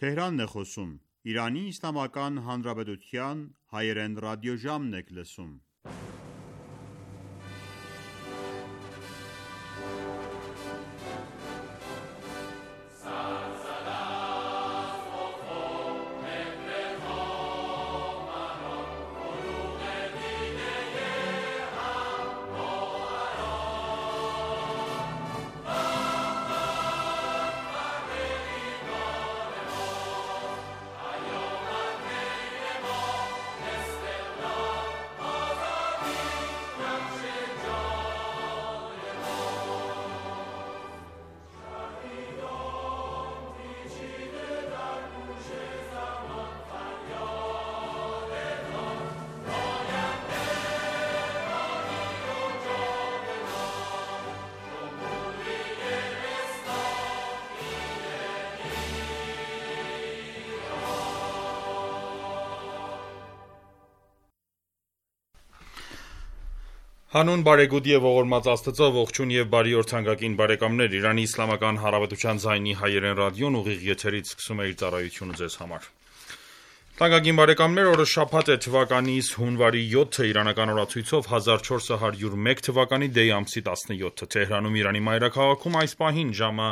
Թեհրանն է խոսում։ Իրանի Իսլամական Հանրապետության հայերեն ռադիոժամն եք լսում։ Հանուն բարեգութ եւ ողորմած Աստծո, ողջույն եւ բարի օր թանկագին բարեկամներ, Իրանի Իսլամական Հանրապետության ձայնի հայերեն ռադիոն ուղիղ եթերից սկսում է իր ծառայությունը ձեզ համար։ Թանկագին բարեկամներ, օրը շաբաթ է, թվականի հունվարի 7-ը, իրանական օրացույցով 1401 թվականի դեյ ամսի 17-ը, Թեհրանում Իրանի մայրաքաղաքում այս պահին ժամը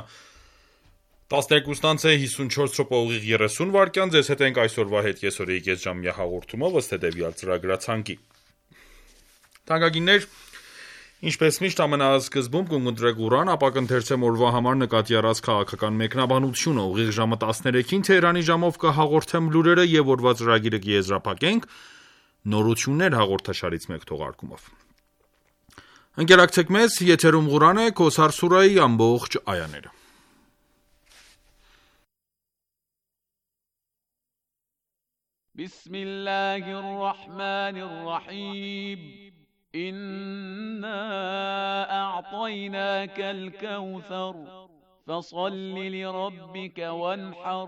12:54 ձեզ հետ ենք այսօրվա հետ կեսօրի կեսժամյա հաղորդումով ըստ հետևյալ ծրագրացանկի։ Թանկագիններ, ինչպես միշտ ամենասկզբում կընտրեք Ղուրան, ապա կընթերցեմ օրվա համար նկատի առած քաղաքական մեկնաբանությունը, ուղիղ ժամը 13-ին Թեհրանի ժամով կհաղորդեմ լուրերը եւ օրվա ծրագիրը կեզրափակենք նորություններ հաղորդաշարից մեկ թողարկումով։ Ընկերակցեք մեզ, եթերում Ղուրան է, Քոսար սուրայի ամբողջ այաները։ Բիսմիլլահիր ռահմանիր ռահիմ إنا أعطيناك الكوثر فصل لربك وانحر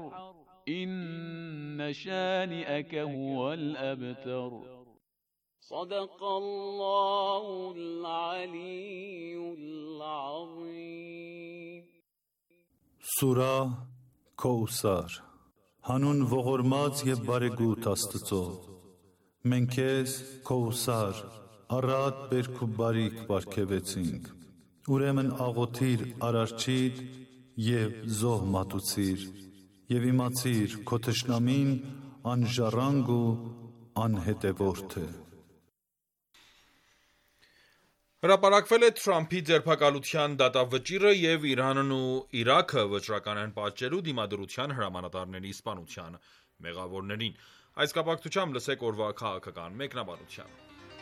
إن شانئك هو الأبتر صدق الله العلي العظيم Սուրա Քոուսար Հանուն ողորմած եւ բարեգութ Աստծո Մենք քեզ Քոուսար Առատ բերք ու բարիք պարգևեցինք, ուրեմն աղոթիր արարչիդ և զոհ մատուցիր, և իմացիր քո թշնամին անժառանգ ու անհետևորդ է։ Հրապարակվել է Թրամփի ձերբակալության դատավճիռը և Իրանն ու Իրաքը վճռական են պատժելու դիմադրության հրամանատարների սպանության մեղավորներին։ Այս կապակցությամբ լսեք օրվա քաղաքական մեկնաբանությունը։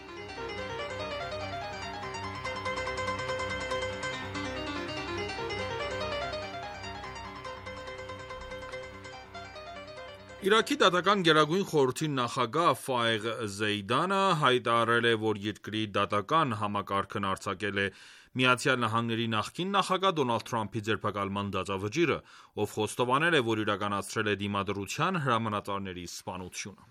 Իրաքի դատական գերագույն խորհրդի նախագահ Ֆայղ Զեյդանը հայտարարել է, որ երկրի դատական համակարգն արձակել է ԱՄՆ-ի նախկին նախագահ Դոնալդ Թրամփի ձերբակալման դատավճիռը, ով խոստովանել է, որ իրականացրել է դիմադրության հրամանատարների սպանությունը։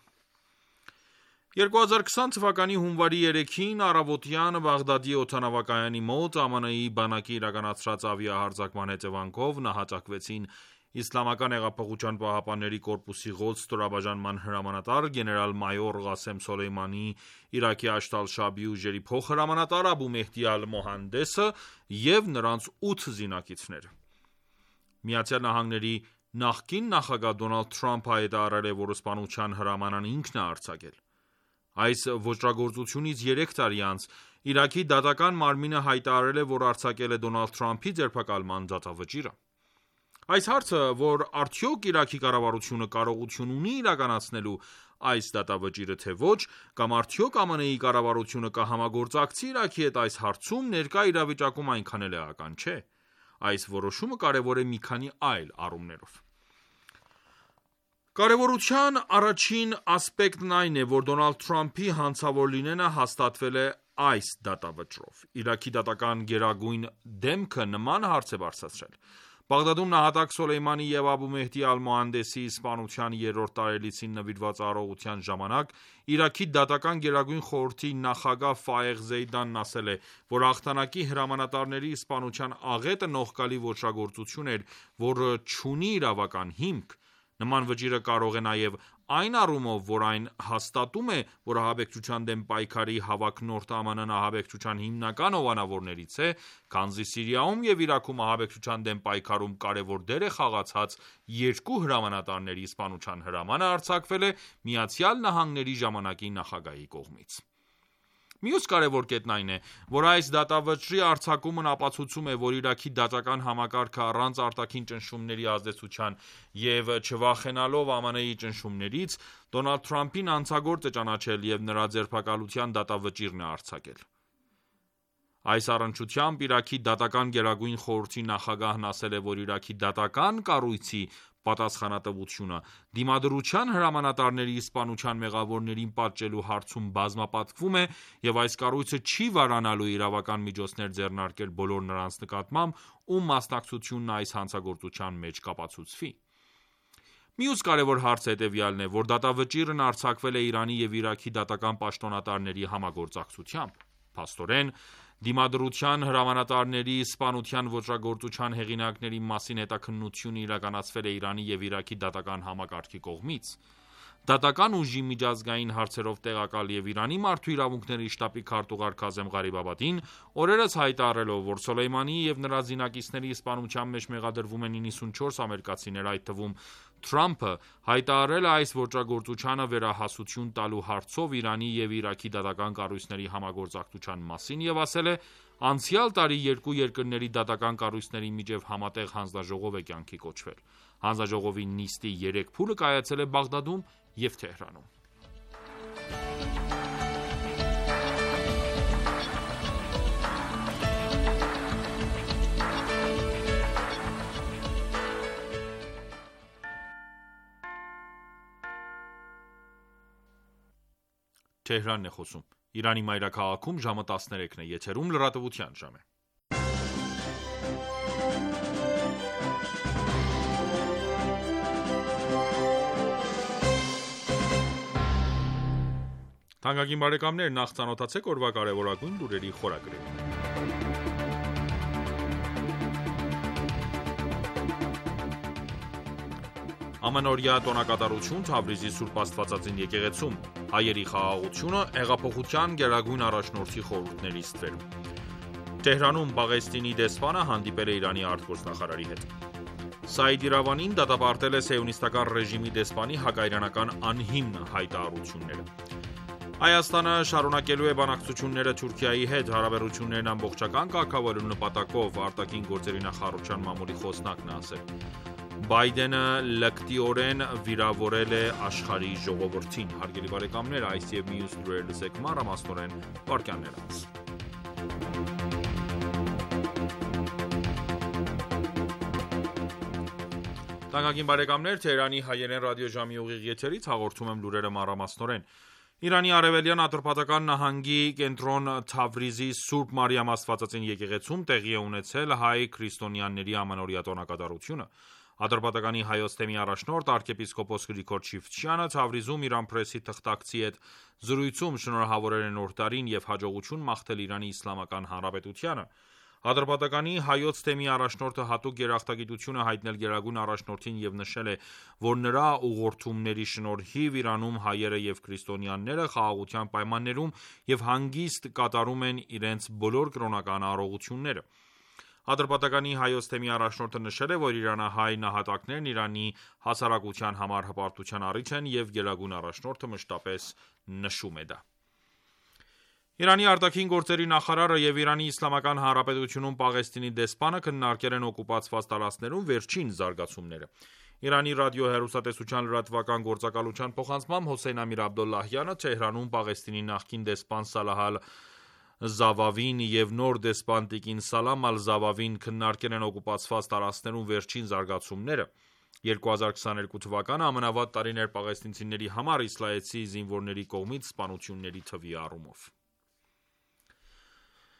2020 թվականի հունվարի 3-ին առավոտյան Բաղդադի օդանավակայանի մոտ ԱՄՆ-ի բանակի իրականացրած ավիահարձակման հետևանքով նահատակվեցին Իսլամական հեղափոխության պահապանների կորպուսի ղոդ ստորաբաժանման հրամանատար գեներալ-մայոր Ղասեմ Սոլեյմանի, Իրաքի Աշտ-ալ-Շաբի ուժերի փոխհրամանատար Աբու Մեհդի Ալ-Մոհանդեսը և նրանց 8 զինակիցները։ ԱՄՆ-ի նախկին նախագահ Դոնալդ Թրամփը հայտարարել է, որ սպանության հրամանն ինքն է արձակել։ Այս ոճրագործությունից 3 տարի անց Իրաքի դատական մարմինը հայտարարել է, որ արձակել է Դոնալդ Թրամփի ձերբակալման դատավճիռը։ Այս հարցը, որ արդյոք Իրաքի կառավարությունը կարողություն ունի իրականացնելու այս դատավճիռը թե ոչ, կամ արդյոք ԱՄՆ-ի կառավարությունը կհամագործակցի Իրաքի հետ այս հարցում, ներկա իրավիճակում այնքան էլ էական չէ։ Այս որոշումը կարևոր է մի քանի այլ առումներով։ Կարևորության առաջին ասպեկտն այն է, որ Դոնալդ Թրամփի հանցավոր լինելը հաստատվել է այս դատավճռով։ Իրաքի դատական գերագույն դեմքը նման հարց է բարձրացրել։ Բաղդադում նահատակ Սոլեյմանի և Աբու Մեհդի Ալ-Մոհանդեսի սպանության 3-րդ տարելիցին նվիրված արարողության ժամանակ Իրաքի դատական գերագույն խորհրդի նախագահ Ֆայղ Զեյդանն ասել է, որ հաղթանակի հրամանատարների սպանության աղետը նողկալի ոճրագործություն էր, որը չունի իրավական հիմք։ Նման վճիրը կարող է նաև այն առումով, որ այն հաստատում է, որ ահաբեկչության դեմ պայքարի հավակնորդ ԱՄՆ ահաբեկչության հիմնական հովանավորներից է, քանզի Սիրիայում և Իրաքում ահաբեկչության դեմ պայքարում կարևոր դեր է խաղացած երկու հրամանատարների սպանության հրամանը արձակվել է ԱՄՆ ժամանակի նախագահի կողմից։ Մյուս կարևոր կետն այն է, որ այս դատավճռի արձակումն ապացուցում է, որ Իրաքի դատական համակարգը առանց արտաքին ճնշումների ազդեցության և չվախենալով ԱՄՆ-ի ճնշումներից, Դոնալդ Թրամփին հանցագործ է ճանաչել և նրա ձերբակալության դատավճիռն է արձակել։ Այս առնչությամբ Իրաքի դատական գերագույն խորհրդի նախագահն ասել է, որ Իրաքի դատական կառույցի պատասխանատվությունը դիմադրության հրամանատարների սպանության մեղավորներին պատժելու հարցում բազմապատկվում է և այս կառույցը չի վարանալու իրավական միջոցներ ձեռնարկել բոլոր նրանց նկատմամբ, ում մասնակցությունն այս հանցագործության մեջ կապացուցվի։ Մյուս կարևոր հարցը հետևյալն է, որ դատավճիռն արձակվել է Իրանի և Իրաքի դատական պաշտոնատարների համագործակցությամբ։ Փաստորեն, դիմադրության հրամանատարների սպանության ոճրագործության հեղինակների մասին հետաքննությունը իրականացվել է Իրանի և Իրաքի դատական համակարգի կողմից։ Դատական ուժի միջազգային հարցերով տեղակալ և Իրանի մարդու իրավունքների շտաբի քարտուղար Քազեմ Ղարիբաբադին օրերս հայտարարելով, որ Սոլեյմանիի և նրա զինակիցների սպանության մեջ մեղադրվում են 94 ամերիկացիներ, այդ թվում Թրամփը, հայտարարել է այս ոճրագործությանը վերահասություն տալու հարցով Իրանի և Իրաքի դատական կառույցների համագործակցության մասին և ասել է. «Անցյալ տարի երկու երկրների դատական կառույցների միջև համատեղ հանձնաժողով է կյանքի կոչվել»։ Հանձնաժողովի նիստի 3 փուլը կայացել է Բաղդադում և Թեհրանում։ Թեհրանն է խոսում։ Իրանի մայրաքաղաքում ժամը 13-ն է, եթերում լրատվության ժամ է։ Թանկագին բարեկամներ, նախ ծանոթացեք օրվա կարևորագույն լուրերի խորագրերին։ Ամանորյա տոնակատարություն Թավրիզի Սուրբ Աստվածածին եկեղեցում, հայերի խաղաղությունը հեղափոխության գերագույն առաջնորդի խորհուրդների ստվերում։ Թեհրանում Պաղեստինի դեսպանը հանդիպել է Իրանի արտգործնախարարի հետ։ Սաիդ Իրավանին դատապարտել է սիոնիստական ռեժիմի դեսպանի հակաիրանական անհիմն հայտարարությունները։ Հայաստանը շարունակելու է բանակցությունները Թուրքիայի հետ, հարաբերություններն ամբողջական կարգավորելու նպատակով, արտաքին գործերի նախարարության մամուլի խոսնակն է ասել։ Բայդենը լկտիորեն վիրավորել է աշխարհի ժողովրդին։ Հարգելի բարեկամներ, այս եւ մյուս լուրեր լսեք մանրամասնորեն վարքյաններ անց։ Թանկագին բարեկամներ, Թեհրանի հայերեն ռադիոժամի ուղիղ եթերից հաղորդում եմ լուրերը մանրամասնորեն։ Իրանի արևելյան Ատրպատական նահանգի կենտրոն Թավրիզի Սուրբ Մարիամ Աստվածածին եկեղեցում տեղի է ունեցել հայ քրիստոնյաների ամանորյա տոնակատարությունը։ Ատրպատականի հայոց թեմի առաջնորդ arczepiskopos Գրիգոր Չիֆչյանը Թավրիզում Իրան պրեսի թղթակցի հետ զրույցում շնորհավորել է նոր տարին և հաջողություն մաղթել Իրանի Իսլամական Հանրապետությանը։ Ատրպատականի հայոց թեմի առաջնորդը հատուկ երախտագիտություն է հայտնել գերագույն առաջնորդին և նշել է, որ նրա ուղղորդումների շնորհիվ Իրանում հայերը և քրիստոնյաները խաղաղության պայմաններում և հանգիստ կատարում են իրենց բոլոր կրոնական առողությունները։ Ատրպատականի հայոց թեմի առաջնորդը նշել է, որ իրանահայ նահատակներն Իրանի հասարակության համար հպարտության առիթ են և գերագույն առաջնորդը մշտապես նշում է դա։ Իրանի արտաքին գործերի նախարարը և Իրանի Իսլամական Հանրապետությունում Պաղեստինի դեսպանը քննարկել են օկուպացված տարածքներում վերջին զարգացումները։ Իրանի ռադիոհեռուստատեսության լրատվական գործակալության փոխանցմամբ Հոսեյն Ամիր Աբդոլլահյանը Թեհրանում Պաղեստինի նախկին դեսպան Սալահ Ալ-Զավավին և նոր դեսպան տիկին Սալամ Ալ-Զավավին քննարկել են օկուպացված տարածքներում վերջին զարգացումները։ 2022 թվականը ամենավատ տարին էր պաղեստինցիների համար իսրայելցի զինվորների կողմից սպանությունների թվի առումով։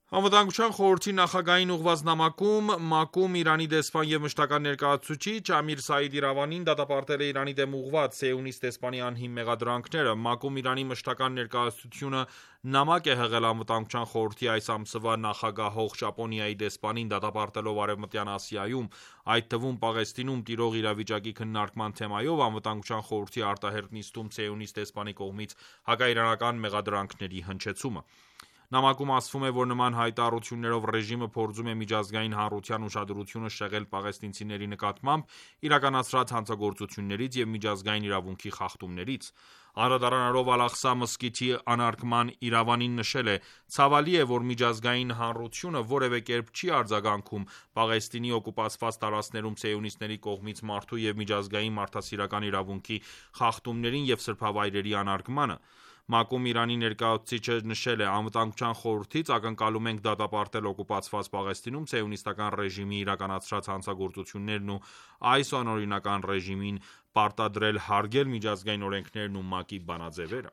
Անվտանգության խորհրդի նախագահին ուղղված նամակում ՄԱԿ-ում Իրանի դեսպան և մշտական ներկայացուցիչ Ամիր Սաիդ Իրավանին դատապարտել է Իրանի դեմ ուղղված Սիոնիստ դեսպանի անհիմն մեղադրանքները։ ՄԱԿ-ում Իրանի մշտական ներկայացությունը նամակ է հղել Անվտանգության խորհրդի այս ամսվա նախագահող Ճապոնիայի դեսպանին դատապարտելով Արևմտյան Ասիայում, այդ թվում Պաղեստինում տիրող իրավիճակի քննարկման թեմայով Անվտանգության խորհրդի արտահերթ նիստում Սիոնիստ դեսպանի կողմից հակաիրանական մեղադրանքների հնչեցումը։ Նամակում ասվում է, որ նման հայտարարություններով ռեժիմը փորձում է միջազգային հանրության ուշադրությունը շեղել պաղեստինցիների նկատմամբ իրականացրած հանցագործություններից և միջազգային իրավունքի խախտումներից։ Անդրադառնալով Ալ-Աղսա մզկիթի անարգման Իրավանին նշել է. «Ցավալի է, որ միջազգային հանրությունը որևէ կերպ չի արձագանքում Պաղեստինի օկուպացված տարածքներում սիոնիստների կողմից մարդու և միջազգային մարդասիրական իրավունքի խախտումներին և սրբավայրերի անարգմանը»։ ՄԱԿ-ում Իրանի ներկայացուցիչը նշել է. «Անվտանգության խորհրդից ակնկալում ենք դատապարտել օկուպացված Պաղեստինում սիոնիստական ռեժիմի իրականացրած հանցագործություններն ու այս անօրինական ռեժիմին պարտադրել հարգել միջազգային օրենքներն ու ՄԱԿ-ի բանաձևերը»։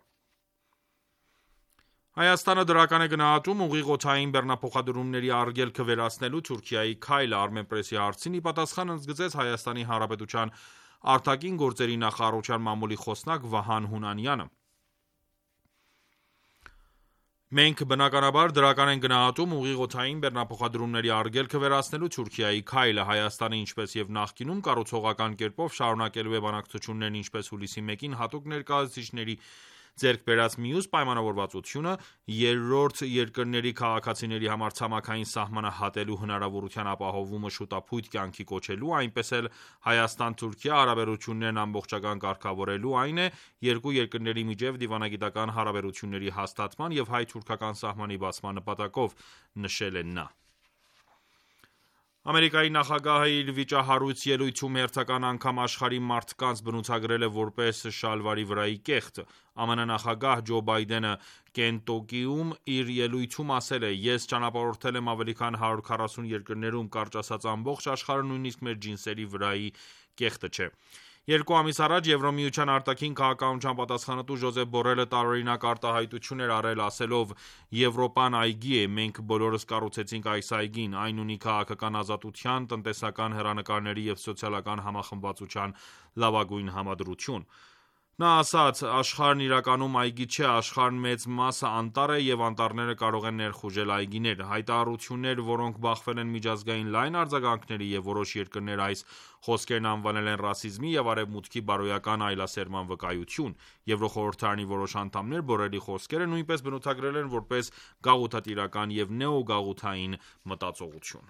Հայաստանը դրական է գնահատում ուղիղ օդային բեռնափոխադրումների արգելքը վերացնելու Թուրքիայի քայլը։ Armenpress-ի հարցին ի պատասխան ընդգծեց Հայաստանի Հանրապետության արտաքին գործերի նախարարության մամուլի խոսնակ Վահան Հունանյանը։ «Մենք բնականաբար դրական ենք գնահատում ուղիղ օդային բեռնափոխադրումների արգելքը վերացնելու Թուրքիայի քայլը։ Հայաստանը, ինչպես և նախկինում, կառուցողական կերպով շարունակելու է բանակցություններն ինչպես հուլիսի 1-ին հատուկ ներկայացուցիչների ձեռք բերած մյուս պայմանավորվածությունը՝ երրորդ երկրների քաղաքացիների համար ցամաքային սահմանը հատելու հնարավորության ապահովումը շուտափույթ կյանքի կոչելու, այնպես էլ Հայաստան-Թուրքիա հարաբերություններն ամբողջական կարգավորելու, այն է՝ երկու երկրների միջև դիվանագիտական հարաբերությունների հաստատման և հայ-թուրքական սահմանի բացման նպատակով», նշել է նա։ Ամերիկայի նախագահը իր վիճահարույց ելույթում հերթական անգամ աշխարհի մարդկանց բնութագրել է որպես շալվարի վրայի կեղտ։ ԱՄՆ նախագահ Ջո Բայդենը Կենտուկիում իր ելույթում ասել է. «Ես ճանապարհորդել եմ ավելի քան 140 երկրներում, կարճ ասած ամբողջ աշխարհը նույնիսկ մեր ջինսերի վրայի կեղտը չէ»։ Երկու ամիս առաջ Եվրամիության արտաքին քաղաքականության պատասխանատու Ժոզեփ Բորելը տարօրինակ արտահայտություն էր արել, ասելով. «Եվրոպան այգի է, մենք բոլորս կառուցեցինք այս այգին, այն ունի քաղաքական ազատության, տնտեսական հեռանկարների և սոցիալական համախմբվածության լավագույն համադրություն»։ Նա ասաց. «Աշխարհն իրականում այգի չէ, աշխարհի մեծ մասը անտառ է և անտառները կարող են ներխուժել այգիներ»։ Հայտարարություններ, որոնք բախվել են միջազգային լայն արձագանքների և որոշ երկրներ այս խոսքերն անվանել են ռասիզմի և Արևմուտքի բարոյական այլասերման վկայություն։ Եվրոխորհրդարանի որոշ անդամներ Բորելի խոսքերը նույնպես բնութագրել են որպես գաղութատիրական և նեոգաղութային մտածողություն։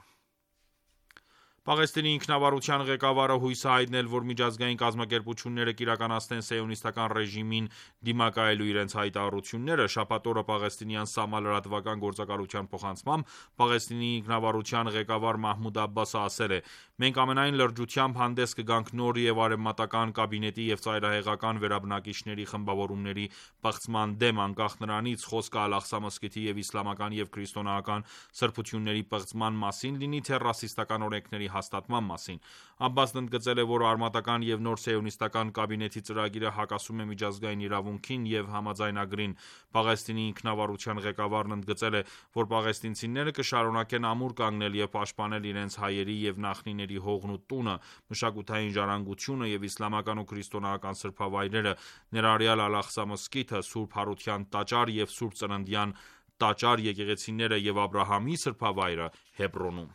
Պաղեստինի ինքնավարության ղեկավարը հույս է հայտնել, որ միջազգային կազմակերպությունները կիրականացնեն սիոնիստական ռեժիմին դիմակայելու իրենց հայտարարությունները։ Շաբաթ օրը պաղեստինյան Սամալ-լրատվական գործակալության փոխանցմամբ Պաղեստինի ինքնավարության ղեկավար Մահմուդ Աբբասը ասել է. «Մենք ամենայն լրջությամբ հանդես կգանք նոր և արևմտական կաբինետի և ծայրահեղական վերաբնակիչների խմբավորումների պղծման դեմ, անկախ նրանից խոսքը Ալ-Աղսա մզկիթի և իսլամական և քրիստոնեական սրբությունների պղծման մասին լինի, թե ռասիստական օրենքների հաստատման մասին»։ Աբբասն ընդգծել է, որ արմատական և նոր սիոնիստական կաբինետի ծրագիրը հակասում է միջազգային իրավունքին և համաձայնագրին։ Պաղեստինի ինքնավարության ղեկավարն ընդգծել է, որ պաղեստինցիները կշարունակեն ամուր կանգնել և պաշտպանել իրենց հայերի և նախնիների հողն ու տունը, մշակութային ժառանգությունը և իսլամական ու քրիստոնեական սրբավայրերը, ներառյալ Ալ-Աղսա մզկիթը, Սուրբ Հարության տաճար և Սուրբ Ծննդյան տաճար եկեղեցիները և Աբրահամի սրբավայրը Հեբրոնում։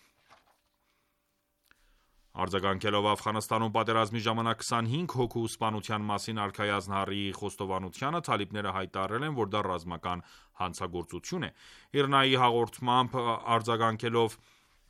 Արձագանքելով Աֆղանստանում պատերազմի ժամանակ 25 հոգու սպանության մասին արքայ Ազնահարիի խոստովանությանը, թալիբները հայտարարել են, որ դա ռազմական հանցագործություն է։ ԻՌՆԱ-ի հաղորդմամբ արձագանքելով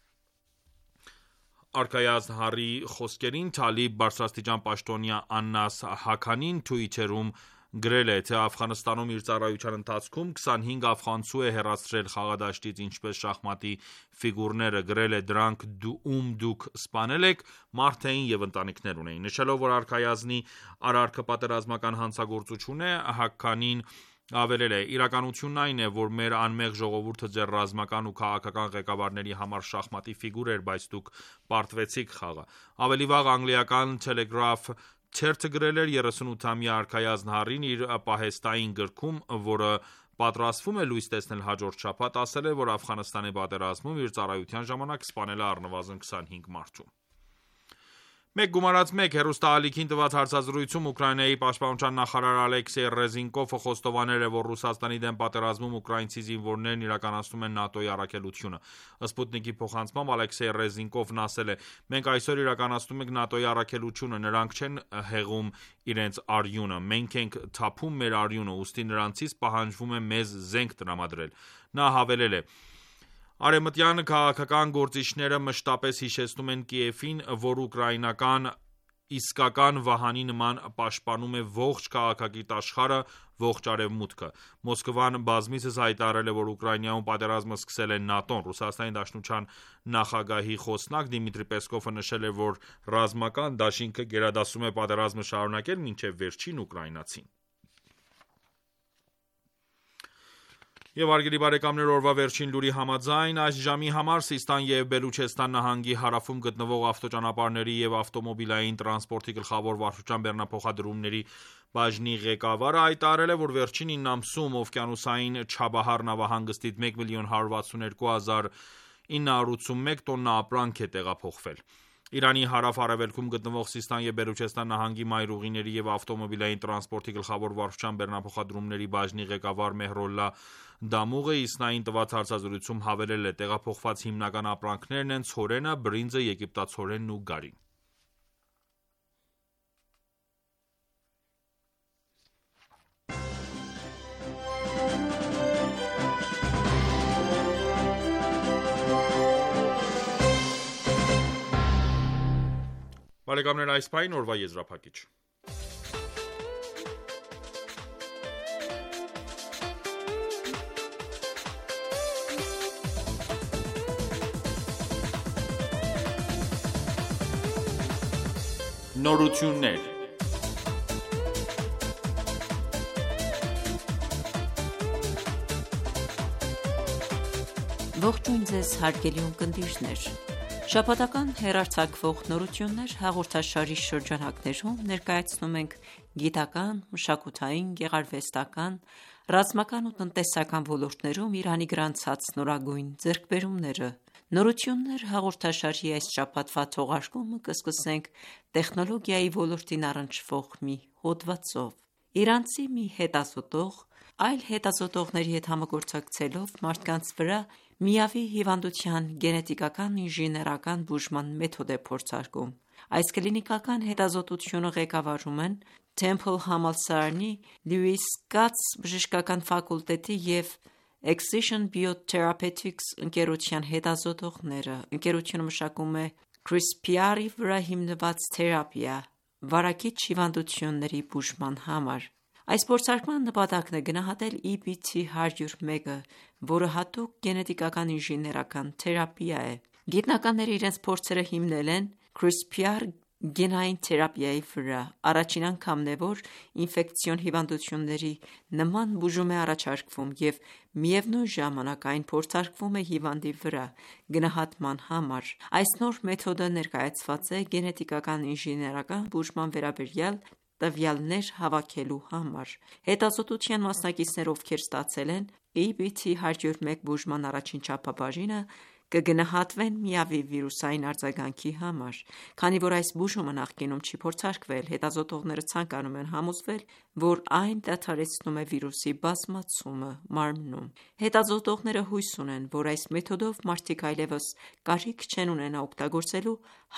արքայ Ազնահարիի խոսքերին, թալիբ բարձրաստիճան պաշտոնյա Աննաս Հաքանին Twitter-ում գրել է, թե Աֆղանստանում իր ծառայության ընթացքում 25 աֆղանցու է հեռացրել խաղադաշտից ինչպես շախմատի ֆիգուրները, գրել է. «Դրանք ում դուք սպանել եք, մարդ էին և ընտանիքներ ունեին»։ Նշելով, որ արքայ Ազնի արարքը պատերազմական հանցագործություն է, Հաքանին ավելել է. «Իրականությունն այն է, որ մեր անմեղ ժողովուրդը ձեր ռազմական ու քաղաքական ղեկավարների համար շախմատի ֆիգուր էր, բայց դուք պարտվեցիք խաղը»։ Ավելի վաղ անգլիական Telegraph թերթը գրել էր. 38-ամյա արքայ Ազնահարին իր պահեստային գրքում, որը պատրաստվում է լույս տեսնել հաջորդ շաբաթ, ասել է, որ Աֆղանստանի պատերազմում իր ծառայության ժամանակ սպանել է առնվազն 25 մարդու։ Մեկ գումարած մեկ հեռուստաալիքին տված հարցազրույցում Ուկրաինայի պաշտպանության նախարար Ալեքսեյ Ռեզինկովը խոստովանել է, որ Ռուսաստանի դեմ պատերազմում ուկրաինցի զինվորներն իրականացնում են ՆԱՏՕ-ի առաքելությունը։ Սպուտնիկի փոխանցմամբ Ալեքսեյ Ռեզինկովն ասել է. «Մենք այսօր իրականացնում ենք ՆԱՏՕ-ի առաքելությունը, նրանք չեն հեղում իրենց արյունը, մենք ենք թափում մեր արյունը, ուստի նրանցից պահանջվում է մեզ զենք տրամադրել»։ Նա հավելել է. «Արևմտյան քաղաքական գործիչները մշտապես հիշեցնում են Կիևին, որ ուկրաինական իսկական վահանի նման պաշտպանում է ողջ քաղաքակիրթ աշխարհը, ողջ արևմուտքը»։ Մոսկվան բազմիցս հայտարարել է, որ Ուկրաինայում պատերազմը սկսել է ՆԱՏՕ-ն։ Ռուսաստանի Դաշնության նախագահի խոսնակ Դիմիտրի Պեսկովը նշել է, որ ռազմական դաշինքը գերադասում է պատերազմը շարունակել մինչև վերջին ուկրաինացին։ Եվ հարգելի բարեկամներ, օրվա վերջին լուրի համաձայն, այս ժամի համար Սիստան և Բելուչեստան նահանգի հարավում գտնվող ավտոճանապարհների և ավտոմոբիլային տրանսպորտի գլխավոր վարչության բեռնափոխադրումների բաժնի ղեկավարը հայտարարել է, որ վերջին 9 ամսում օվկիանոսային Չաբահար նավահանգստից 1,161,981 տոննա ապրանք է տեղափոխվել։ Իրանի հարավ-արևելքում գտնվող Սիստան և Բելուչեստան նահանգի մայրուղիների և ավտոմոբիլային տրանսպորտի գլխավոր վարչության բեռնափոխադրումների բաժնի ղեկավար Մեհրոլլա Դամուղը Իսնային տված հարցազրույցում հավելել է. «Տեղափոխված հիմնական ապրանքներն են ցորենը, բրինձը, եգիպտացորենն ու գարին»։ Բարեկամներ, այս պահին օրվա եզրափակիչ։ Նորություններ։ Ողջույն ձեզ հարգելի ունկնդիրներ։ Շաբաթական հեռարձակվող նորություններ հաղորդաշարի շրջանակներում ներկայացնում ենք գիտական, մշակութային, գեղարվեստական, ռազմական ու տնտեսական ոլորտներում Իրանի գրանցած նորագույն ձեռքբերումները։ Նորություններ հաղորդաշարի այս շաբաթվա թողարկումը կսկսենք տեխնոլոգիայի ոլորտին առնչվող մի հոդվածով։ Իրանցի մի հետազոտող այլ հետազոտողների հետ համագործակցելով մարդկանց վրա միավի հիվանդության գենետիկական ինժեներական բուժման մեթոդ է փորձարկում։ Այս կլինիկական հետազոտությունը ղեկավարում են Temple համալսարանի Lewis Katz բժշկական ֆակուլտետի և Excision Biotherapeutics ընկերության հետազոտողները։ Ընկերությունը մշակում է CRISPR-ի վրա հիմնված թերապիա վարակիչ հիվանդությունների բուժման համար։ Այս փորձարկման նպատակն է գնահատել EBT-101-ը, որը հատուկ գենետիկական ինժեներական թերապիա է։ Գիտնականները իրենց փորձերը հիմնել են CRISPR գենային թերապիայի վրա։ Առաջին անգամն է, որ ինֆեկցիոն հիվանդությունների նման բուժում է առաջարկվում և միևնույն ժամանակ այն փորձարկվում է հիվանդի վրա գնահատման համար։ Այս նոր մեթոդը ներկայացված է գենետիկական ինժեներական բուժման վերաբերյալ տվյալներ հավաքելու համար։ Հետազոտության մասնակիցները, ովքեր ստացել են EBT-101 բուժման առաջին չափաբաժինը, կգնահատվեն միավի վիրուսային արձագանքի համար։ Քանի որ այս բուժումը նախկինում չի փորձարկվել, հետազոտողները ցանկանում են համոզվել, որ այն դադարեցնում է վիրուսի բազմացումը մարմնում։ Հետազոտողները հույս ունեն, որ այս մեթոդով մարդիկ այլևս կարիք չեն ունենա օգտագործելու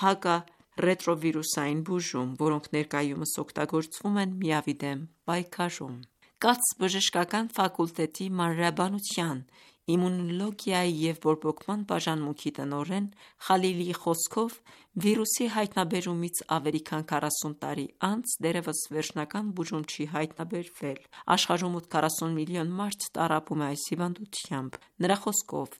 հակառետրովիրուսային բուժում, որոնք ներկայումս օգտագործվում են միավի դեմ պայքարում։ Կաց բժշկական ֆակուլտետի մանրէաբանության, իմունոլոգիայի և բորբոքման բաժանմունքի տնօրեն Խալիլիի խոսքով, վիրուսի հայտնաբերումից ավելի քան 40 տարի անց դեռևս վերջնական բուժում չի հայտնաբերվել։ Աշխարհում 840 միլիոն մարդ տառապում է այս հիվանդությամբ։ Նրա խոսքով,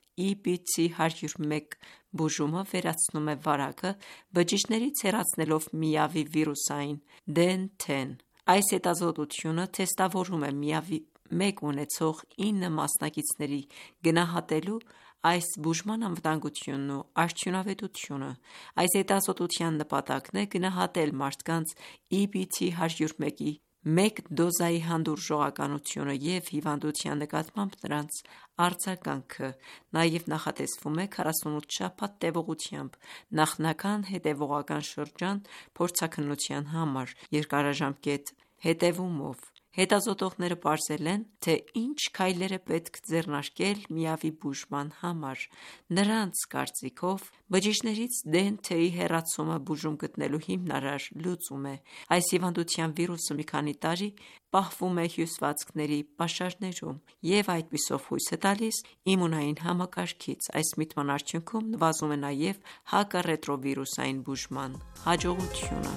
EBT-101 բուժումը վերացնում է վարակը, բջիջներից հեռացնելով միավի վիրուսային DNT-ն։ Այս հետազոտությունը թեստավորում է միավի 1 ունեցող 9 մասնակիցների գնահատելու այս բուժման անվտանգությունն ու արդյունավետությունը։ Այս հետազոտության նպատակն է գնահատել մարդկանց EBT-101-ի մեկ դոզայի հանդուրժողականությունը և հիվանդության նկատմամբ նրանց արձագանքը, նաև նախատեսվում է 48 շաբաթ տևողությամբ նախնական հետևողական շրջան փորձաքննության համար երկարաժամկետ հետևումով։ Հետազոտողները պարզել են, թե ինչ քայլեր է պետք ձեռնարկել միավի բուժման համար։ Նրանց կարծիքով, բջիջներից DNT-ի հեռացումը բուժում գտնելու հիմնարար լուծում է։ Այս հիվանդության վիրուսը մի քանի տարի պահվում է հյուսվածքների պաշարներում և այդպիսով հույս է տալիս իմունային համակարգից։ Այս միտման արդյունքում նվազում է նաև հակառետրովիրուսային բուժման հաջողությունը։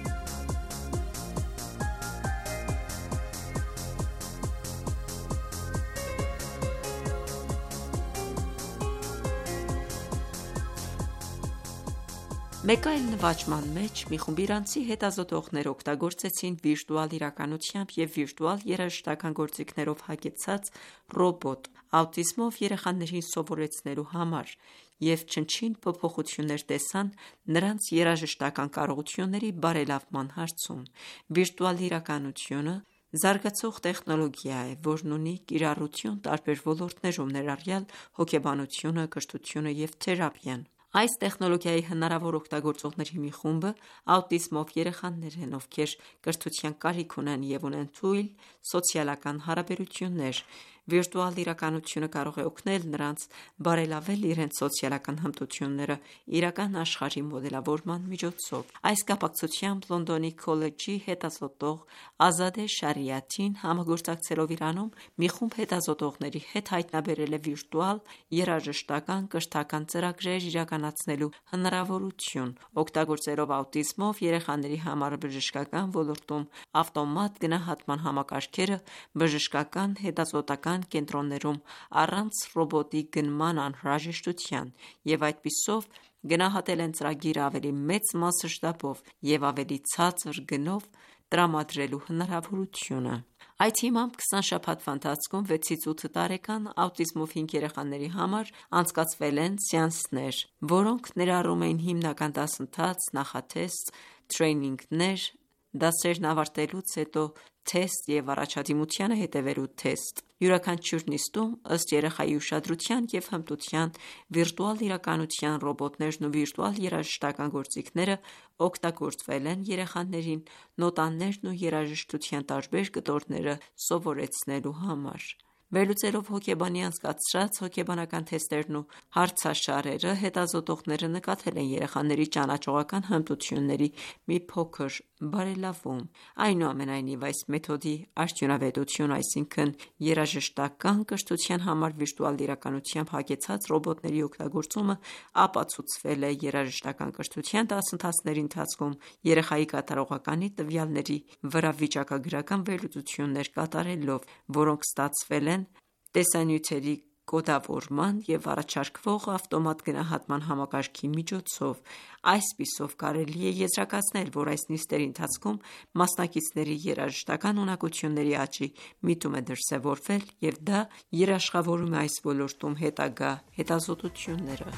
Մեկ այլ նվաճման մեջ մի խումբ իրանցի հետազոտողներ օգտագործեցին վիրտուալ իրականությամբ և վիրտուալ երաժշտական գործիքներով հագեցած ռոբոտ՝ աուտիզմով երեխաներին սովորեցնելու համար և չնչին փոփոխություններ տեսան նրանց երաժշտական կարողությունների բարելավման հարցում։ Վիրտուալ իրականությունը զարգացող տեխնոլոգիա է, որն ունի կիրառություն տարբեր ոլորտներում, ներառյալ հոգեբանությունը, կրթությունը և թերապիան։ Այս տեխնոլոգիայի հնարավոր օգտագործողների մի խումբը աուտիզմով երեխաներ են, ովքեր կրթության կարիք ունեն և ունեն թույլ սոցիալական հարաբերություններ։ Վիրտուալ իրականությունը կարող է օգնել նրանց բարելավել իրենց սոցիալական հմտությունները իրական աշխարհի մոդելավորման միջոցով։ Այս կապակցությամբ Լոնդոնի քոլեջի հետազոտող Ազադե Շարիաթին համագործակցելով Իրանում մի խումբ հետազոտողների հետ հայտնաբերել է վիրտուալ երաժշտական կրթական ծրագրեր իրականացնելու հնարավորություն՝ օգտագործելով աուտիզմով երեխաների համար բժշկական ոլորտում ավտոմատ գնահատման համակարգերը բժշկական հետազոտական կենտրոններում առանց ռոբոտի գնման անհրաժեշտության, և այդպիսով գնահատել են ծրագիրը ավելի մեծ մասշտաբով և ավելի ցածր գնով տրամադրելու հնարավորությունը։ Այդ հիմամբ 20 շաբաթվա ընթացքում 6-ից 8 տարեկան աուտիզմով 5 երեխաների համար անցկացվել են սեանսներ, որոնք ներառում էին հիմնական դասընթաց, նախաթեստ, տրեյնինգներ, դասերն ավարտելուց հետո թեստ և առաջադիմությանը հետևելու թեստ։ Յուրաքանչյուր նիստում, ըստ երեխայի ուշադրության և հմտության, վիրտուալ իրականության ռոբոտներն ու վիրտուալ երաժշտական գործիքները օգտագործվել են երեխաներին նոտաներն ու երաժշտության տարբեր կտորները սովորեցնելու համար։ Վերլուծելով հոգեբանի անցկացրած հոգեբանական թեստերն ու հարցաշարերը, հետազոտողները նկատել են երեխաների ճանաչողական հմտությունների մի փոքր բարելավում։ Այնուամենայնիվ, այս մեթոդի արդյունավետությունը, այսինքն երաժշտական կրթության համար վիրտուալ իրականությամբ հագեցած ռոբոտների օգտագործումը, ապացուցվել է երաժշտական կրթության դասընթացների ընթացքում երեխայի կատարողականի տվյալների վրա վիճակագրական վերլուծություններ կատարելով, որոնք ստացվել են տեսանյութերի կոդավորման և առաջարկվող ավտոմատ գնահատման համակարգի միջոցով։ Այսպիսով կարելի է եզրակացնել, որ այս նիստերի ընթացքում մասնակիցների երաժշտական ունակությունների աճի միտում է դրսևորվել, և դա երաշխավորում է այս ոլորտում հետագա հետազոտությունները։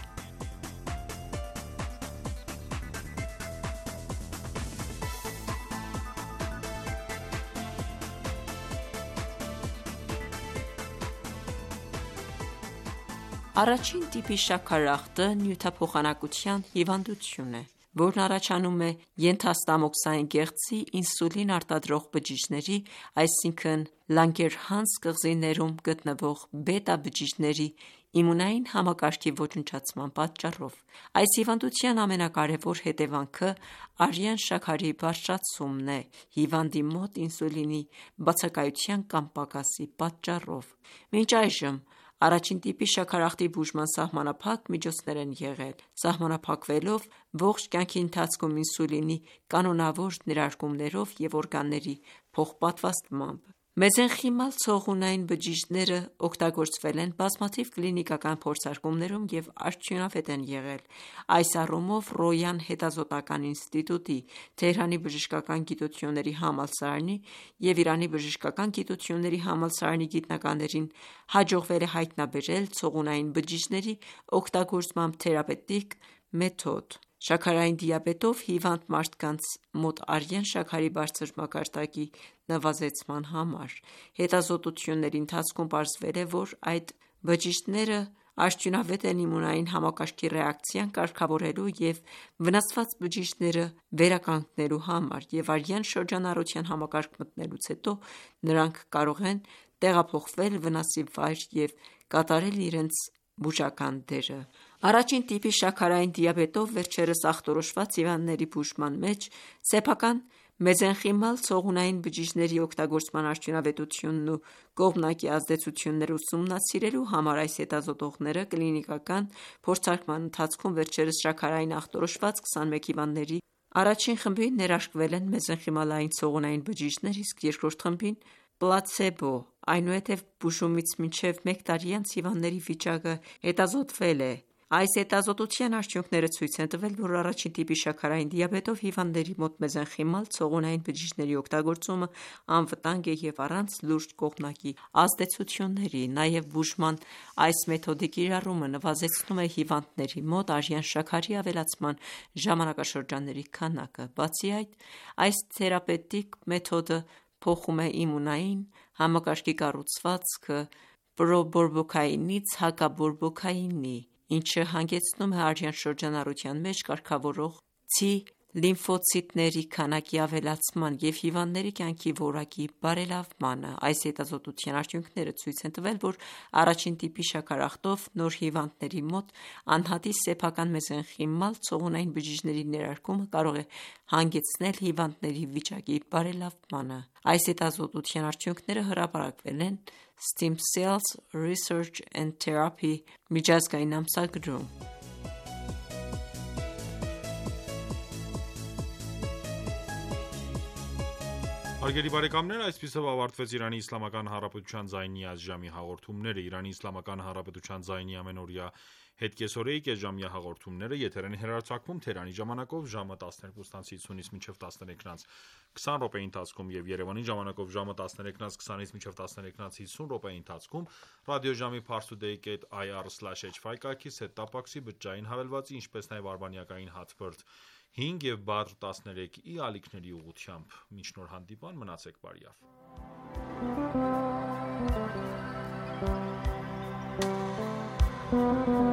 Առաջին տիպի շաքարախտը նյութափոխանակության հիվանդություն է, որն առաջանում է ենթաստամոքսային գեղձի ինսուլին արտադրող բջիջների, այսինքն Լանգերհանս կղզիներում գտնվող բետա բջիջների իմունային համակարգի ոչնչացման պատճառով։ Այս հիվանդության ամենակարևոր հետևանքը արյան շաքարի բարձրացումն է հիվանդի մոտ ինսուլինի բացակայության կամ պակասի պատճառով։ Մինչ այժմ առաջին տիպի շաքարախտի բուժման սահմանափակ միջոցներ են եղել, սահմանափակվելով ողջ կյանքի ընթացքում ինսուլինի կանոնավոր ներարկումներով և օրգանների փոխպատվաստմամբ։ Մեզենխիմալ ցողունային բջիջները օգտագործվել են բազմաթիվ կլինիկական փորձարկումներում և արդյունավետ են եղել։ Այս առումով Ռոյան հետազոտական ինստիտուտի, Թեհրանի բժշկական գիտությունների համալսարանի և Իրանի բժշկական գիտությունների համալսարանի գիտնականներին հաջողվել է հայտնաբերել ցողունային բջիջների օգտագործմամբ թերապևտիկ մեթոդ, Շաքարային դիաբետով հիվանդ մարդկանց մոտ արյան շաքարի բարձր մակարդակի նվազեցման համար հետազոտությունների ընթացքում պարզվել է, որ այդ բջիջները արդյունավետ են իմունային համակարգի ռեակցիան կարգավորելու և վնասված բջիջները վերականգնելու համար, և արյան շրջանառության համակարգ մտնելուց հետո նրանք կարող են տեղափոխվել վնասի վայր և կատարել իրենց բուժական դերը։ Առաջին տիպի շաքարային դիաբետով վերջերս ախտորոշված հիվանդների բուժման մեջ սեփական մեզենխիմալ ցողունային բջիջների օգտագործման արդյունավետությունն ու կողմնակի ազդեցությունները ուսումնասիրելու համար այս հետազոտողները կլինիկական փորձարկման ընթացքում վերջերս շաքարային ախտորոշված 21 հիվանդների առաջին խմբին ներարկվել են մեզենխիմալային ցողունային բջիջներ, իսկ երկրորդ խմբին պլացեբո, այնուհետև բուժումից մինչև 1 տարի անց հիվանդների վիճակը հետազոտվել է։ Այս հետազոտության արդյունքները ցույց են տվել, որ առաջին տիպի շաքարային դիաբետով հիվանդների մոտ մեզենխիմալ ցողունային բջիջների օգտագործումը անվտանգ է և առանց լուրջ կողմնակի ազդեցությունների։ Նաև բուժման այս մեթոդի կիրառումը նվազեցնում է հիվանդների մոտ արյան շաքարի ավելացման ժամանակաշրջանների քանակը։ Բացի այդ, այս թերապևտիկ մեթոդը փոխում է իմունային համակարգի կառուցվածքը պրոբորբոքայինից հակաբորբոքայինի, ինչը հանգեցնում է արյան շրջանառության մեջ կարգավորող T լիմֆոցիտների քանակի ավելացման և հիվանդների կյանքի որակի բարելավմանը։ Այս հետազոտության արդյունքները ցույց են տվել, որ առաջին տիպի շաքարախտով նոր հիվանդների մոտ անհատի սեփական մեզենխիմալ ցողունային բջիջների ներարկումը կարող է հանգեցնել հիվանդների վիճակի բարելավմանը։ Այս հետազոտության արդյունքները հրապարակվել են Stem Cells Research and Therapy միջազգային ամսագրում։ Հարգելի բարեկամներ, այսպիսով ավարտվեց Իրանի Իսլամական Հանրապետության ձայնի այժմի հաղորդումները։ Իրանի Իսլամական Հանրապետության ձայնի ամենօրյա հետկեսօրեի կեսժամյա հաղորդումները եթեր են հեռարձակվում Թեհրանի ժամանակով ժամը 12:50-ից մինչև 13:20 րոպեի ընթացքում և Երևանի ժամանակով ժամը 13:20-ից մինչև 13:50 րոպեի ընթացքում ռադիոժամի parstoday.ir/hy կայքի սետ-տոփ-բոքսի բջջային հավելվածի, ինչպես նաև արբանյակային հատվերտ 5 և բառ 13-ի ալիքների ուղղությամբ։ Մինչ նոր հանդիպան, մնացեք բարյավ։